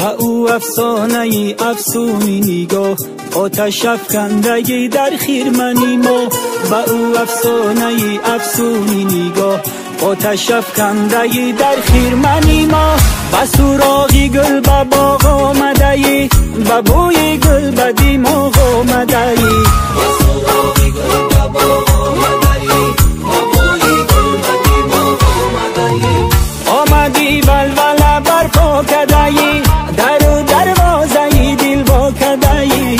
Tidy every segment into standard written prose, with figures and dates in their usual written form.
با او افسانه افسونی نگاه، آتش افکندگی در خیرمنی ما. با او افسانه افسونی نگاه، آتش افکندگی در خیرمنی ما. با سراغی گل به باغ آمده ای، با بوی گل به دیماغ آمده ای. با سراغی گل به باغ آمده ای، با بوی گل به دیماغ آمده ای. آمدی ولوله برپا کرده ای، در و دروازه دل وا کرده ای.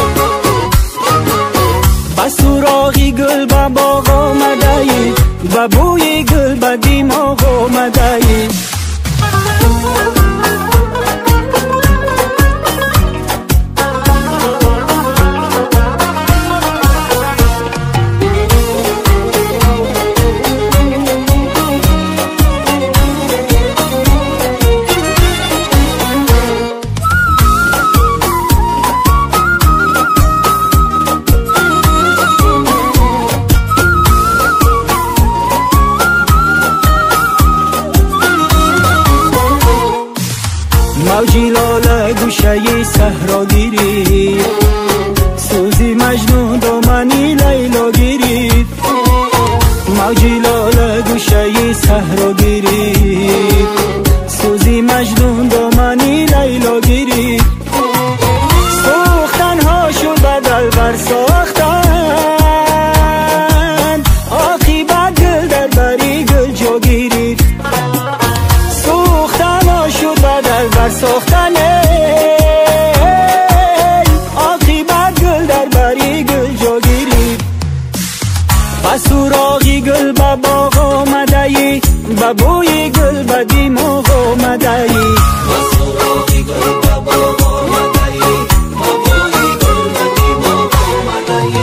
با سراغی گل به باغ آمده ای، با بوی گل به دیماغ آمده ای. موجی لاله گوشه صحرا گیری، سوزی مجنون دامنی لیلا گیری. موجی لاله گوشه صحرا گیری، سوزی مجنون دامنی لیلا گیری. سوختن ها شد بدل بر ساختن، عاقبت گل در بری گل جا گیری. سوختن ها شد بدل بر ساختن، عاقبت گل در بری گل جا گیری. با سراغی گل به باغ آمده ای، با بوی گل به دیماغ آمده ای. با سراغی گل به باغ آمده ای، با بوی گل به دیماغ آمده ای.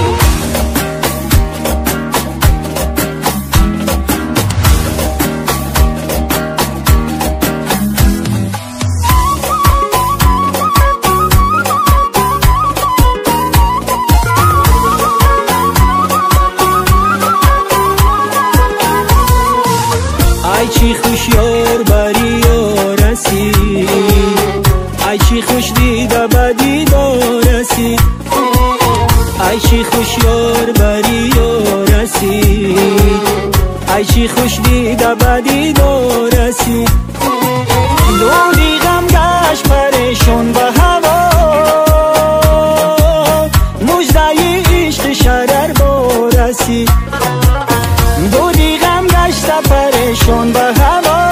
ای چی خوش یار بری یارسی، ای چی خوش دیده بدی دارسی. ای چی خوش یار بری یارسی، ای چی خوش دیده بدی دارسی. دودی غم گشت پریشان به هوا، مجده عشق شرر بارسی. دودی غم گشت پریشان به هوا،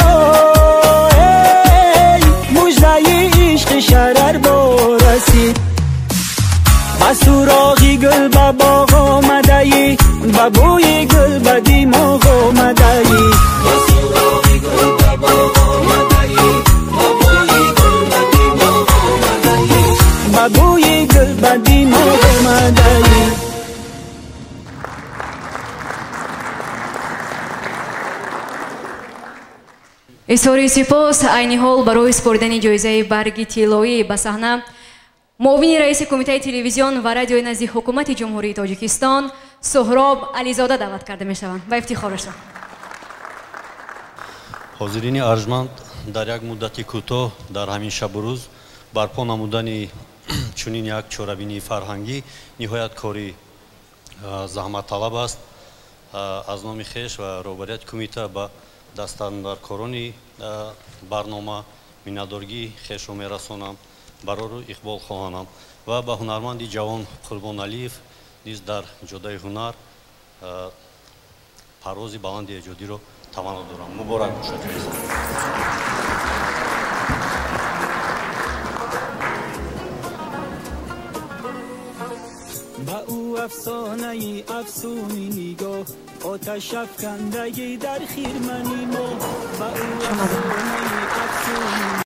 مجده عشق شرر بارسی. با سراغی گل به باغ آمده ای، با بوی گل به دیماغ آمده ای. با سراغی گل به باغ آمده ای، با بوی گل به دیماغ آمده ای. با بوی گل به دیماغ آمده ای. اظهاری سپاس عین حال برای سپردن جایزه برگ طلایی به صحنه معاون رئیس کمیته تلویزیون و رادیوی نزد حکومت جمهوری تاجیکستان سهراب علیزاده دعوت کرده می شوند و افتخارش را. حاضرین ارجمند، در یک مدت کوتاه در همین شب و روز برپا نمودن چنین یک چاره‌بینی فرهنگی نهایت کاری زحمت طلب است. از نام خویش و رهبریت کمیته به دستاندرکارانی برنامه مننتدارگی خویشم می‌رسانم، برای اقبال خواهانم و به هنرمند جوان قربان علیف نیز در جاده هنر پرواز بلند ایجادی را تمنا دارم. مبارک باشد. با او افسانه افسونی نگاه، آتش افکندگی در خیرمنی ما. با او افسانه افسونی